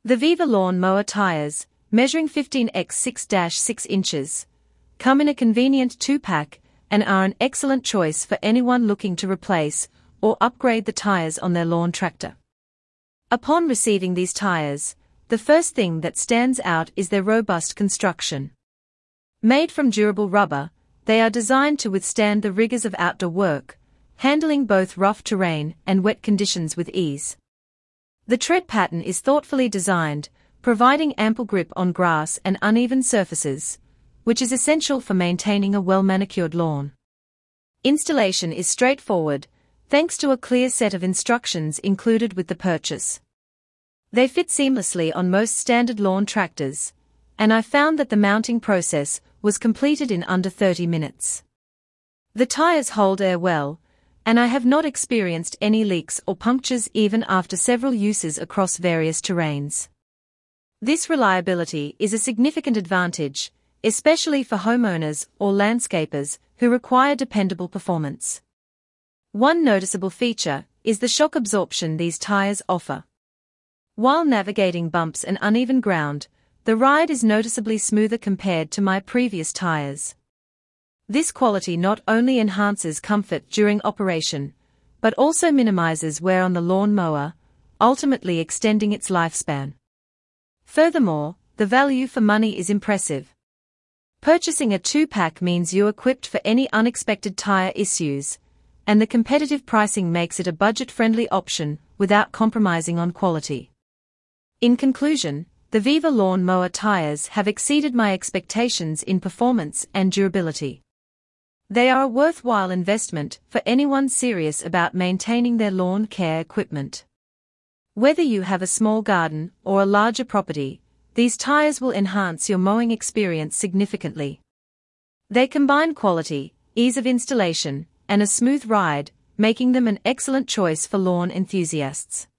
The Viva Lawn Mower tires, measuring 15x 6-6 inches, come in a convenient 2-pack and are an excellent choice for anyone looking to replace or upgrade the tires on their lawn tractor. Upon receiving these tires, the first thing that stands out is their robust construction. Made from durable rubber, they are designed to withstand the rigors of outdoor work, handling both rough terrain and wet conditions with ease. The tread pattern is thoughtfully designed, providing ample grip on grass and uneven surfaces, which is essential for maintaining a well-manicured lawn. Installation is straightforward, thanks to a clear set of instructions included with the purchase. They fit seamlessly on most standard lawn tractors, and I found that the mounting process was completed in under 30 minutes. The tires hold air well, and I have not experienced any leaks or punctures even after several uses across various terrains. This reliability is a significant advantage, especially for homeowners or landscapers who require dependable performance. One noticeable feature is the shock absorption these tires offer. While navigating bumps and uneven ground, the ride is noticeably smoother compared to my previous tires. This quality not only enhances comfort during operation, but also minimizes wear on the lawn mower, ultimately extending its lifespan. Furthermore, the value for money is impressive. Purchasing a 2-pack means you're equipped for any unexpected tire issues, and the competitive pricing makes it a budget-friendly option without compromising on quality. In conclusion, the Viva Lawn Mower tires have exceeded my expectations in performance and durability. They are a worthwhile investment for anyone serious about maintaining their lawn care equipment. Whether you have a small garden or a larger property, these tires will enhance your mowing experience significantly. They combine quality, ease of installation, and a smooth ride, making them an excellent choice for lawn enthusiasts.